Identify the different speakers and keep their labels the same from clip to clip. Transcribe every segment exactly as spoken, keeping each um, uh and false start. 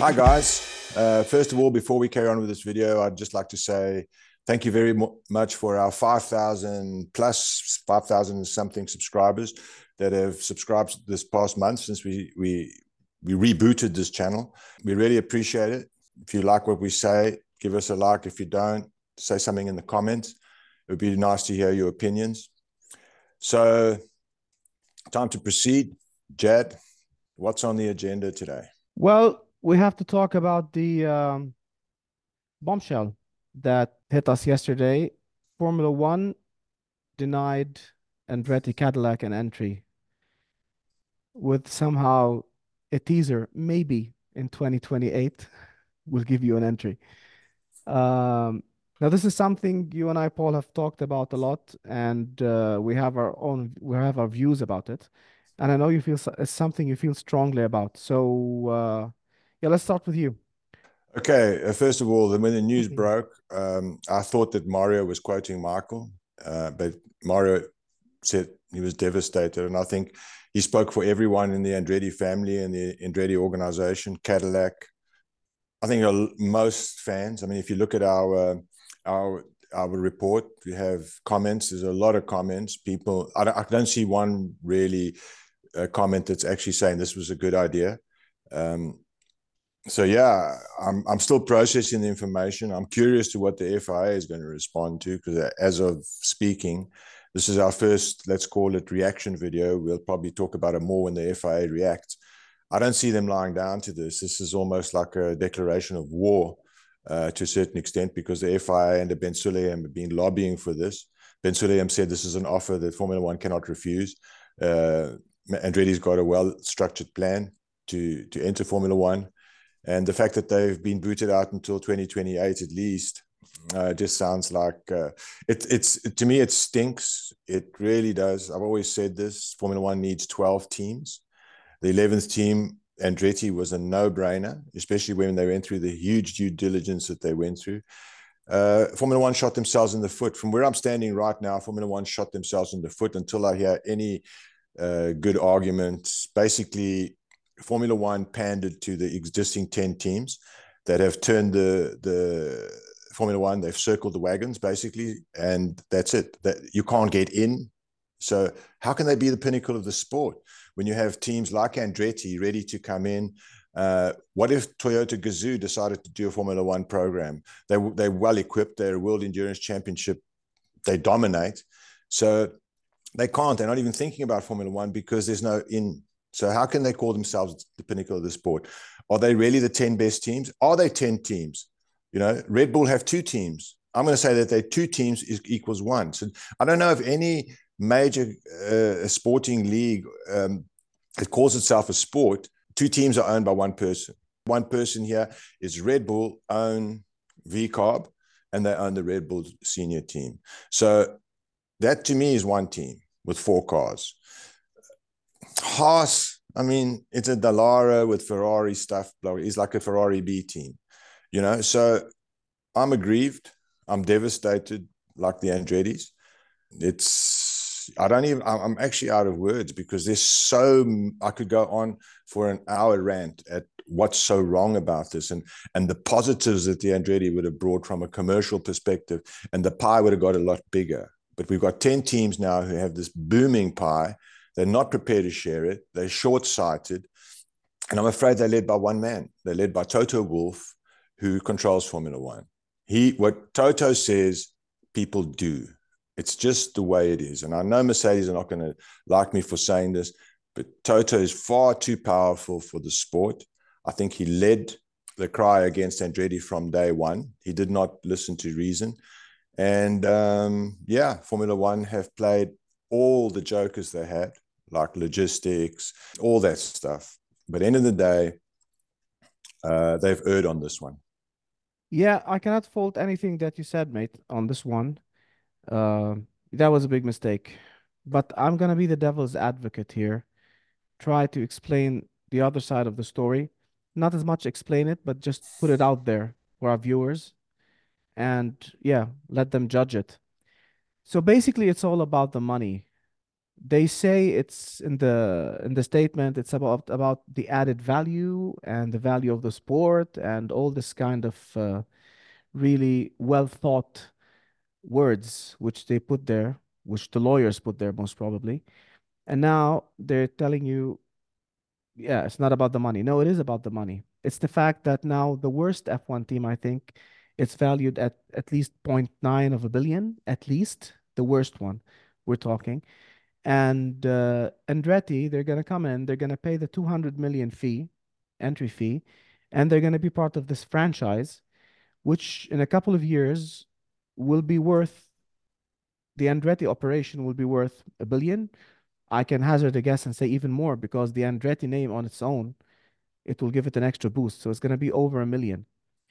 Speaker 1: Hi, guys. Uh, first of all, before we carry on with this video, I'd just like to say thank you very much for our five thousand plus, five thousand something subscribers that have subscribed this past month since we, we, we rebooted this channel. We really appreciate it. If you like what we say, give us a like. If you don't, say something in the comments. It would be nice to hear your opinions. So, time to proceed. Jad, what's on the agenda today?
Speaker 2: Well, we have to talk about the um, bombshell that hit us yesterday. Formula One denied Andretti Cadillac an entry with somehow a teaser, maybe in twenty twenty-eight, we'll give you an entry. Um, now, this is something you and I, Paul, have talked about a lot, and uh, we have our own, we have our views about it. And I know you feel so- it's something you feel strongly about. So, uh, yeah, let's start with you.
Speaker 1: Okay, uh, first of all, when the news broke, um, I thought that Mario was quoting Michael, uh, but Mario said he was devastated. And I think he spoke for everyone in the Andretti family and the Andretti organization, Cadillac. I think most fans, I mean, if you look at our, uh, our, our report, we have comments. There's a lot of comments. People, I don't, I don't see one really uh, comment that's actually saying this was a good idea. Um, so yeah, I'm I'm still processing the information. I'm curious to what the F I A is going to respond to, because as of speaking, this is our first, let's call it, reaction video. We'll probably talk about it more when the F I A reacts. I don't see them lying down to this. This is almost like a declaration of war uh, to a certain extent, because the F I A and the Ben Sulayem have been lobbying for this. Ben Sulayem said this is an offer that Formula One cannot refuse. Uh, Andretti's got a well-structured plan to to enter Formula One. And the fact that they've been booted out until twenty twenty-eight at least uh, just sounds like uh, it, it's to me, it stinks. It really does. I've always said this: Formula One needs twelve teams. The eleventh team, Andretti, was a no-brainer, especially when they went through the huge due diligence that they went through. Uh, Formula One shot themselves in the foot. From where I'm standing right now, Formula One shot themselves in the foot until I hear any uh, good arguments. Basically, Formula One pandered to the existing ten teams that have turned the the Formula One. They've circled the wagons basically, and that's it. That you can't get in. So how can they be the pinnacle of the sport when you have teams like Andretti ready to come in? Uh, what if Toyota Gazoo decided to do a Formula One program? They they're well equipped. They're a World Endurance Championship. They dominate. So they can't. They're not even thinking about Formula One because there's no in. So how can they call themselves the pinnacle of the sport? Are they really the ten best teams? Are they ten teams? You know, Red Bull have two teams. I'm going to say that they two teams is, equals one. So I don't know if any major uh, sporting league um, that calls itself a sport, two teams are owned by one person. One person here is Red Bull own V Carb, and they own the Red Bull senior team. So that to me is one team with four cars. Haas, I mean, it's a Dallara with Ferrari stuff. He's like a Ferrari B team, you know. So I'm aggrieved. I'm devastated, like the Andretti's. It's, I don't even, I'm actually out of words because there's so, I could go on for an hour rant at what's so wrong about this and, and the positives that the Andretti would have brought from a commercial perspective, and the pie would have got a lot bigger. But we've got ten teams now who have this booming pie. They're not prepared to share it. They're short-sighted. And I'm afraid they're led by one man. They're led by Toto Wolff, who controls Formula One. He, what Toto says, people do. It's just the way it is. And I know Mercedes are not going to like me for saying this, but Toto is far too powerful for the sport. I think he led the cry against Andretti from day one. He did not listen to reason. And um, yeah, Formula One have played all the jokers they had, like logistics, all that stuff. But at the end of the day, uh, they've erred on this one.
Speaker 2: Yeah, I cannot fault anything that you said, mate, on this one. Uh, that was a big mistake. But I'm gonna be the devil's advocate here. Try to explain the other side of the story. Not as much explain it, but just put it out there for our viewers and yeah, let them judge it. So basically, it's all about the money. they say it's in the in the statement, it's about about the added value and the value of the sport and all this kind of uh, really well thought words which they put there, which the lawyers put there most probably. And now they're telling you, yeah, it's not about the money. No, it is about the money. It's the fact that now the worst F one team, I think, it's valued at at least zero point zero point nine of a billion, at least the worst one we're talking. And uh, Andretti, they're going to come in, they're going to pay the two hundred million fee, entry fee, and they're going to be part of this franchise, which in a couple of years will be worth, the Andretti operation will be worth a billion. I can hazard a guess and say even more because the Andretti name on its own, it will give it an extra boost. So it's going to be over a million.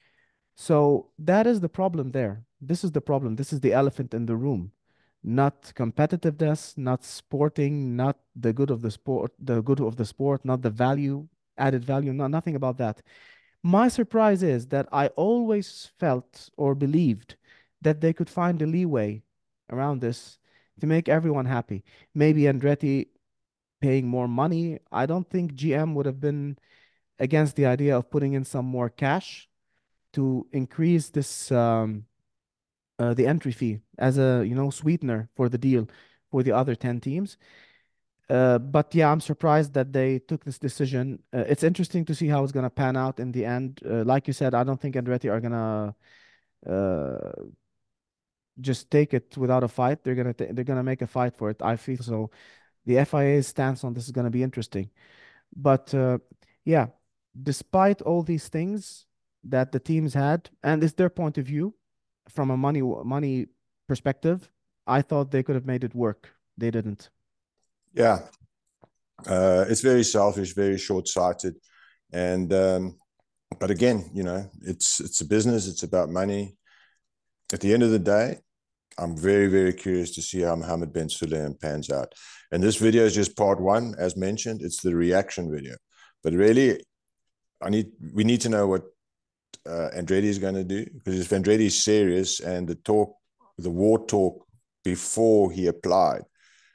Speaker 2: So that is the problem there. This is the problem. This is the elephant in the room. Not competitiveness, not sporting, not the good of the sport, the good of the sport, not the value, added value, not nothing about that. My surprise is that I always felt or believed that they could find a leeway around this to make everyone happy. Maybe Andretti paying more money. I don't think G M would have been against the idea of putting in some more cash to increase this um, uh, the entry fee as a you know sweetener for the deal for the other ten teams. Uh, but yeah, I'm surprised that they took this decision. Uh, it's interesting to see how it's gonna pan out in the end. Uh, like you said, I don't think Andretti are gonna uh, just take it without a fight. They're gonna they're gonna make a fight for it. I feel so. The F I A's stance on this is gonna be interesting. But uh, yeah, despite all these things that the teams had, and it's their point of view from a money money perspective, I thought they could have made it work. They didn't.
Speaker 1: Yeah, uh, it's very selfish, very short-sighted, and um, but again, you know, it's it's a business. It's about money. At the end of the day, I'm very, very curious to see how Mohammed Ben Sulayem pans out. And this video is just part one, as mentioned. It's the reaction video. But really, I need we need to know what uh, Andretti is going to do, because if Andretti is serious and the talk, the war talk before he applied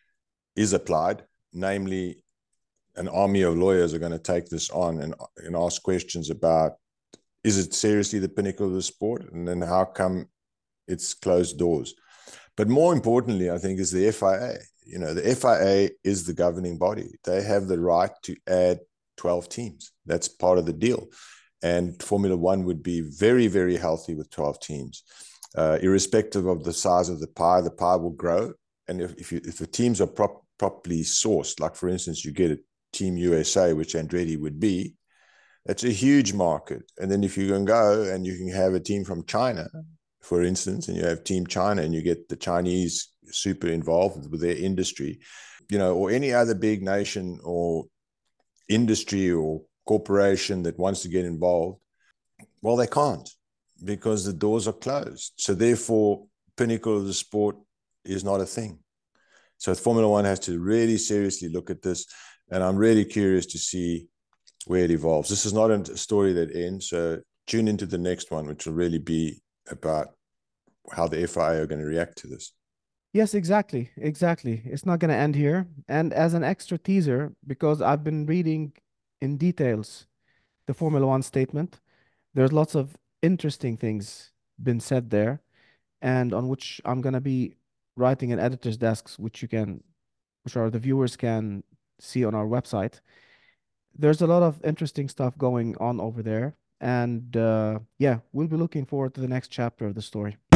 Speaker 1: is applied, namely an army of lawyers are going to take this on and, and ask questions about, is it seriously the pinnacle of the sport? And then how come it's closed doors? But more importantly, I think, is the F I A. You know, the F I A is the governing body. They have the right to add twelve teams. That's part of the deal. And Formula One would be very, very healthy with twelve teams. Uh, irrespective of the size of the pie, the pie will grow. And if, if, you, if the teams are prop, properly sourced, like, for instance, you get a Team U S A, which Andretti would be, that's a huge market. And then if you can go and you can have a team from China, for instance, and you have Team China and you get the Chinese super involved with their industry, you know, or any other big nation or industry or corporation that wants to get involved, well, they can't, because the doors are closed. So therefore, pinnacle of the sport is not a thing. So Formula One has to really seriously look at this. And I'm really curious to see where it evolves. This is not a story that ends. So tune into the next one, which will really be about how the F I A are going to react to this.
Speaker 2: Yes, exactly. Exactly. It's not going to end here. And as an extra teaser, because I've been reading in details the Formula One statement, there's lots of interesting things been said there, and on which I'm going to be writing an editor's desks, which you can, which are the viewers can see on our website. There's a lot of interesting stuff going on over there. And uh, yeah, we'll be looking forward to the next chapter of the story.